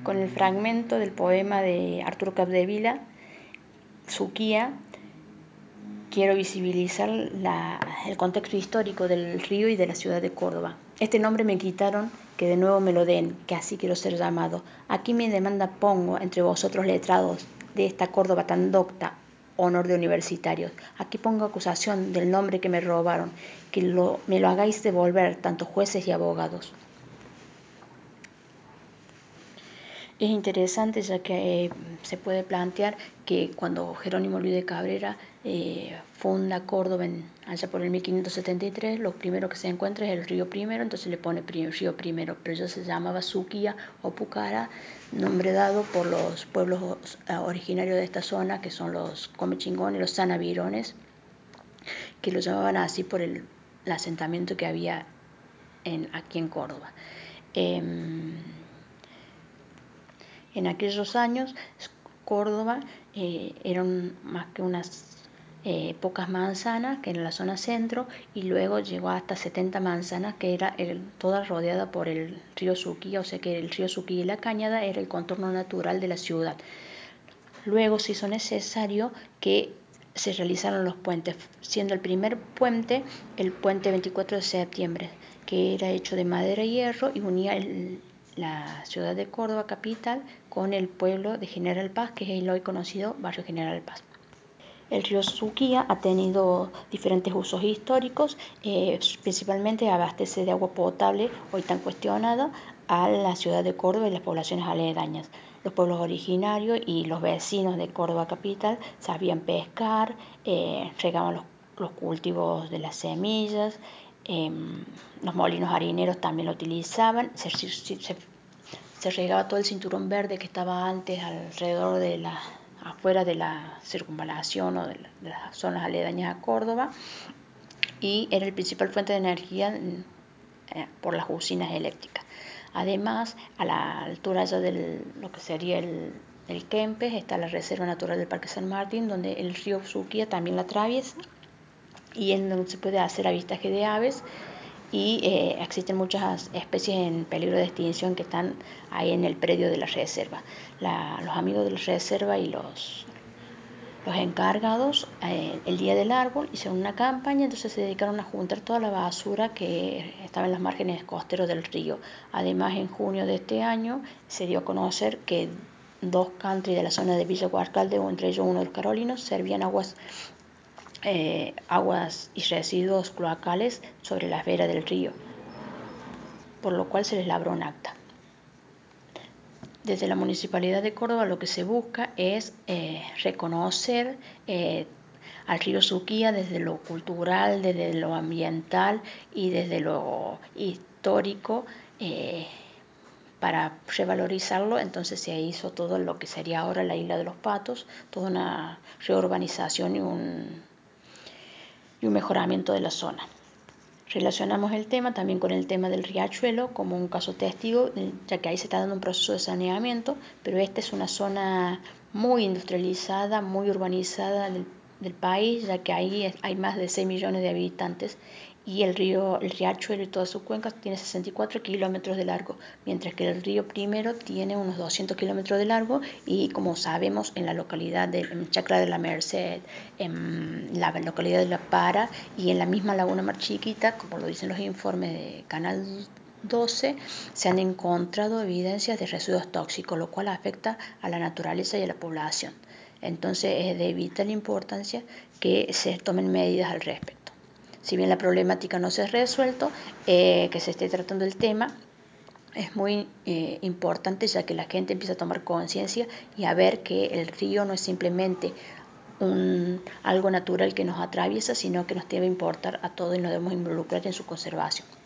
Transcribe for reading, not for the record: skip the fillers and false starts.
con el fragmento del poema de Arturo Capdevila, Suquía, quiero visibilizar el contexto histórico del río y de la ciudad de Córdoba. Este nombre me quitaron, que de nuevo me lo den, que así quiero ser llamado. Aquí mi demanda pongo entre vosotros letrados de esta Córdoba tan docta, honor de universitarios. Aquí pongo acusación del nombre que me robaron, que me lo hagáis devolver, tanto jueces y abogados. Es interesante ya que se puede plantear que cuando Jerónimo Luis de Cabrera funda Córdoba allá por el 1573, lo primero que se encuentra es el río Primero, entonces le pone río Primero, pero ya se llamaba Suquía o Pucara, nombre dado por los pueblos originarios de esta zona, que son los comechingones, los sanavirones, que lo llamaban así por el asentamiento que había aquí en Córdoba. En aquellos años, Córdoba eran más que unas pocas manzanas, que era la zona centro, y luego llegó hasta 70 manzanas, que era toda rodeada por el río Suquía, o sea que el río Suquía y la Cañada era el contorno natural de la ciudad. Luego se hizo necesario que se realizaron los puentes, siendo el primer puente el puente 24 de septiembre, que era hecho de madera y hierro y unía la ciudad de Córdoba capital con el pueblo de General Paz, que es el hoy conocido barrio General Paz. El río Suquía ha tenido diferentes usos históricos, principalmente abastece de agua potable, hoy tan cuestionada, a la ciudad de Córdoba y las poblaciones aledañas. Los pueblos originarios y los vecinos de Córdoba capital sabían pescar, regaban los cultivos de las semillas, los molinos harineros también lo utilizaban, se regaba todo el cinturón verde que estaba antes alrededor afuera de la circunvalación o de las zonas aledañas a Córdoba, y era el principal fuente de energía por las usinas eléctricas. Además, a la altura ya de lo que sería el Kempes está la Reserva Natural del Parque San Martín, donde el río Suquía también la atraviesa y en donde se puede hacer avistaje de aves, y existen muchas especies en peligro de extinción que están ahí en el predio de la reserva. Los amigos de la reserva y los encargados el día del árbol hicieron una campaña, entonces se dedicaron a juntar toda la basura que estaba en los márgenes costeros del río. Además, en junio de este año se dio a conocer que 2 country de la zona de Villa Guarcalde, entre ellos uno del Carolinos, servían aguas y residuos cloacales sobre las veras del río, por lo cual se les labró un acta. Desde la Municipalidad de Córdoba lo que se busca es reconocer al río Suquía desde lo cultural, desde lo ambiental y desde lo histórico, para revalorizarlo. Entonces se hizo todo lo que sería ahora la Isla de los Patos, toda una reurbanización y un mejoramiento de la zona. Relacionamos el tema también con el tema del riachuelo como un caso testigo, ya que ahí se está dando un proceso de saneamiento, pero esta es una zona muy industrializada, muy urbanizada del país, ya que ahí hay más de 6 millones de habitantes, y el riachuelo y toda su cuenca tiene 64 kilómetros de largo, mientras que el río Primero tiene unos 200 kilómetros de largo, y como sabemos en la localidad en Chacra de la Merced, en la localidad de La Para y en la misma Laguna Mar Chiquita, como lo dicen los informes de Canal 12, se han encontrado evidencias de residuos tóxicos, lo cual afecta a la naturaleza y a la población. Entonces es de vital importancia que se tomen medidas al respecto. Si bien la problemática no se ha resuelto, que se esté tratando el tema es muy importante, ya que la gente empieza a tomar conciencia y a ver que el río no es simplemente algo natural que nos atraviesa, sino que nos debe importar a todos y nos debemos involucrar en su conservación.